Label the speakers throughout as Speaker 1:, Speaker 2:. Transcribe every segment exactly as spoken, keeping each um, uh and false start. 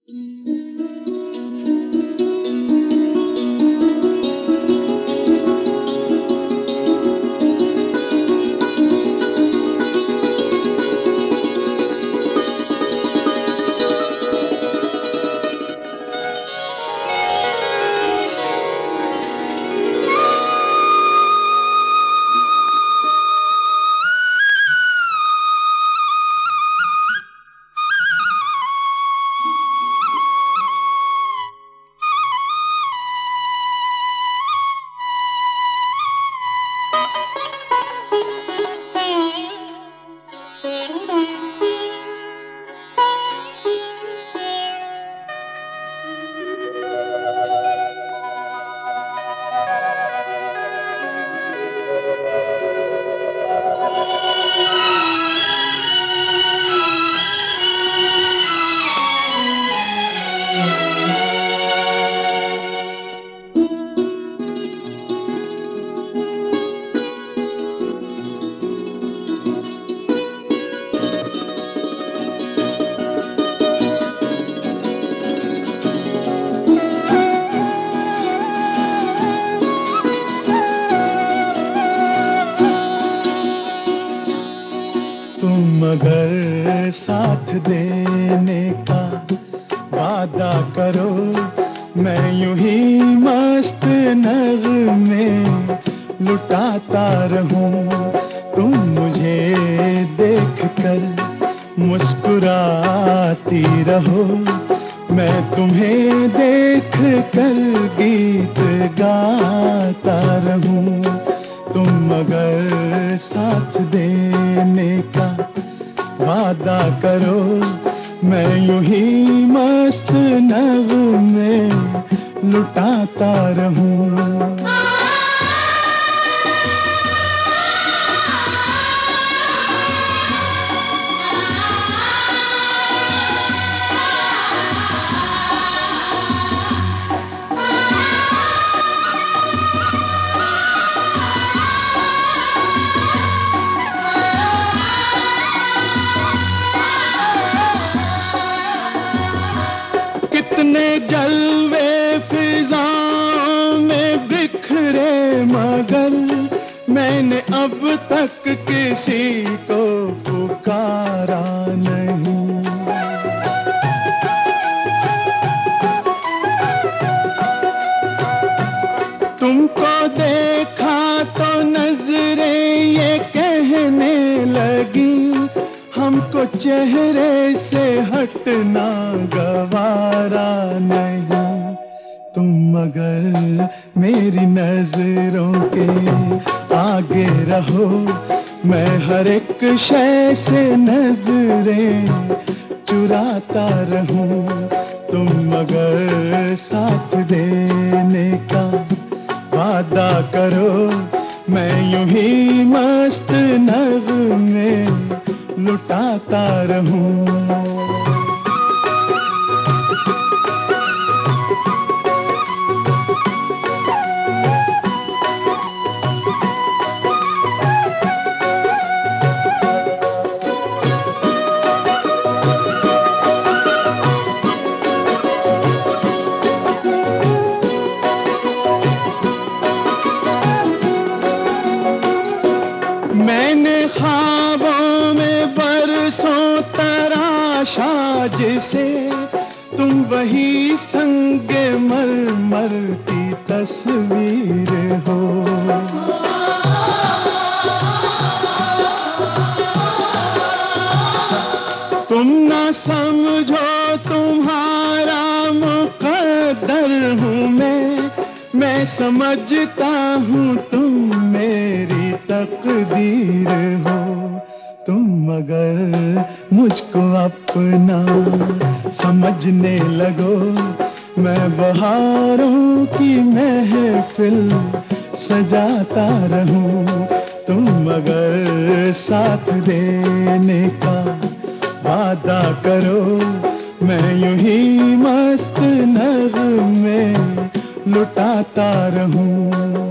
Speaker 1: तुम अगर साथ देने का वादा करो, मैं यूं ही मस्त नग़्मे लुटाता रहूं। तुम मुझे देख कर मुस्कुराती रहो, मैं तुम्हें देख कर गीत गाता रहूं। तुम अगर साथ देने का वादा करो, मैं यूं ही मस्त नग़्मे लुटाता रहूं। कितने जलवे फिजाओं में बिखरे, मगर मैंने अब तक किसी को पुकारा नहीं। तुमको देखा तो नजरें ये कहने लगी, हमको चेहरे से हटना गवारा नहीं। तुम अगर मेरी नजरों के आगे रहो, मैं हर एक शय से नजरें चुराता रहूं। तुम अगर साथ देने का वादा करो, मैं यूं ही मस्त नग़्मे लुटाता रहूं। मैंने ख्वाबों में बरसों तराशा जिसे, तुम वही संगे मरमर की तस्वीर हो। तुम ना समझो तुम्हारा मुक़द्दर हूँ मैं, मैं समझता हूँ तुम मेरी तकदीर हो। तुम अगर मुझको अपना समझने लगो, मैं बहारों की महफिल सजाता रहूं। तुम अगर साथ देने का वादा करो, मैं यूं ही मस्त नग़्मे लुटाता रहूं।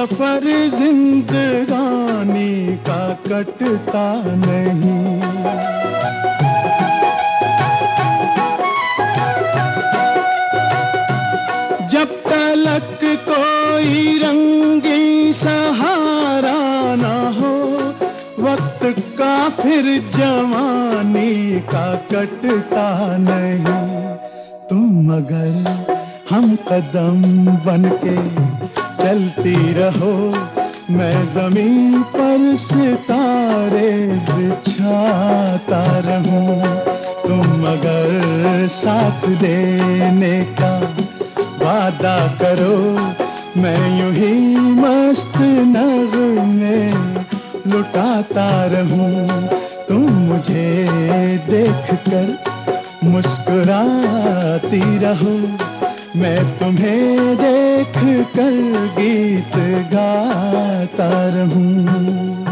Speaker 1: सफर जिंदगानी का कटता नहीं। जब तलक कोई रंगी सहारा ना हो, वक्त का फिर जवानी का कटता नहीं। तुम अगर हम कदम बनके चलती रहो, मैं जमीन पर सितारे बिछाता रहूं। तुम अगर साथ देने का वादा करो, मैं यूं ही मस्त नगमे लुटाता रहूं। तुम मुझे देखकर मुस्कुराती रहो, मैं तुम्हें देख कर गीत गाता रहूं।